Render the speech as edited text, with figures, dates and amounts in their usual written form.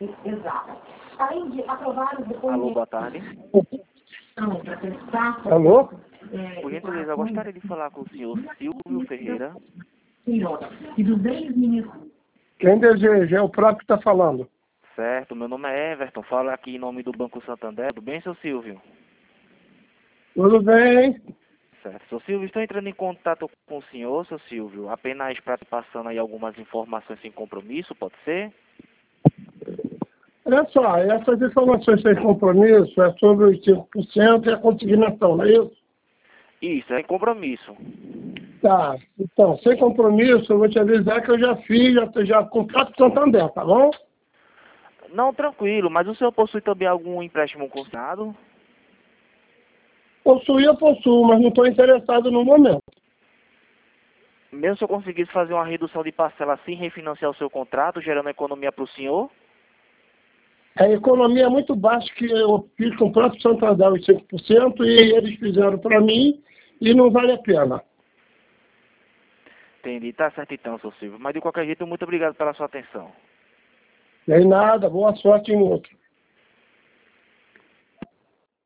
Exato. Além de aprovar os depoimentos... Alô, boa tarde. Para testar... Alô? Por gentileza, eu gostaria de falar com o senhor Silvio Ferreira. E dos 10 minutos... Quem deseja? É o próprio que está falando. Certo, meu nome é Everton, falo aqui em nome do Banco Santander. Tudo bem, seu Silvio? Tudo bem? Certo. Seu Silvio, estou entrando em contato com o senhor, seu Silvio, apenas para passando aí algumas informações sem compromisso, pode ser? Olha só, essas informações sem compromisso é sobre os 5% e a consignação, não é isso? Isso, é sem compromisso. Tá, então, sem compromisso, eu vou te avisar que eu já fiz, já contrato com o Santander, tá bom? Não, tranquilo, mas o senhor possui também algum empréstimo consignado? Possuir eu possuo, mas não estou interessado no momento. Mesmo se eu conseguisse fazer uma redução de parcela assim, refinanciar o seu contrato, gerando economia para o senhor? A economia é muito baixa que eu fiz com o próprio Santander, os 5%, e eles fizeram para mim e não vale a pena. Entendi, tá certo então, seu Silvio. Mas de qualquer jeito, muito obrigado pela sua atenção. Nem nada, boa sorte em outro.